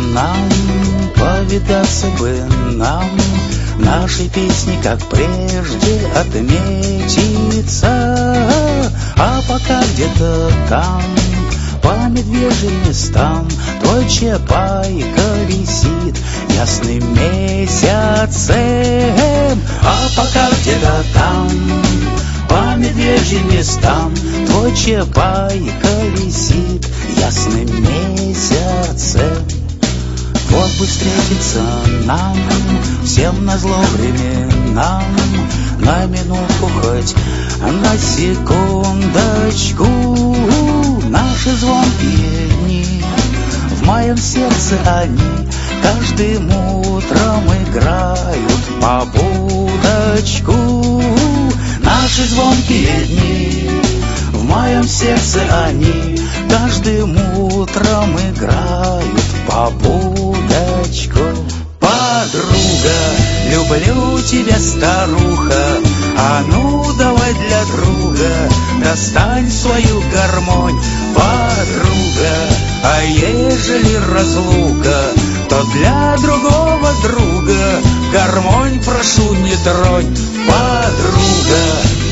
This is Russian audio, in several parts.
нам, повидаться бы нам, в нашей песне, как прежде, отметиться. А пока где-то там, по медвежьим местам, твой чапайка висит ясным месяцем. А пока где-то там, по медвежьим местам, твой чапайка висит ясным месяцем. Вот бы встретиться нам, всем назло временам, на минутку хоть, на секундочку. Наши звонкие дни, в моем сердце они каждым утром играют побудочку. Наши звонкие дни, в моем сердце они каждым утром играют побудочку. Подруга, люблю тебя, старуха, а ну давай для друга достань свою гармонь. Подруга, а ежели разлука, то для другого друга гармонь прошу не тронь. Подруга.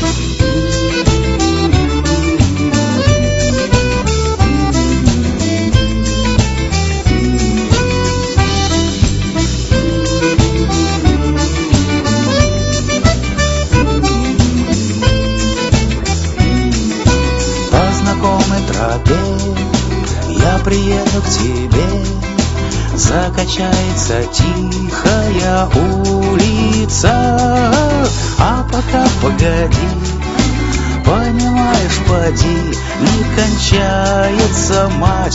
Я приеду к тебе, закачается тихая улица. А пока погоди, понимаешь, поди, не кончается, мать,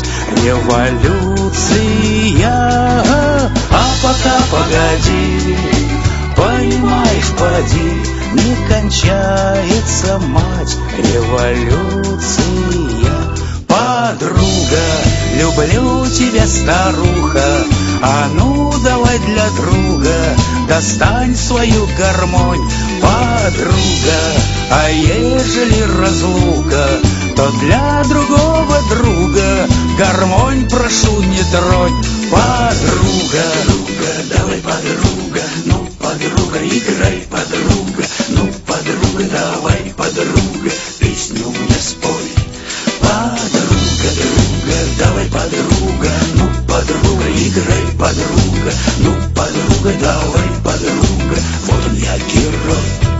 революция. А пока погоди, понимаешь, поди, не кончается, мать, революция. Подруга, люблю тебя, старуха, а ну давай для друга достань свою гармонь. Подруга, а ежели разлука, то для другого друга гармонь прошу не тронь. Подруга, подруга, давай, подруга, ну, подруга, играй, подруга, ну, подруга, давай, подруга, песню мне спой. Подруга, друга, давай, подруга, ну, подруга, играй, подруга, ну, подруга, давай, подруга, вот он я, герой.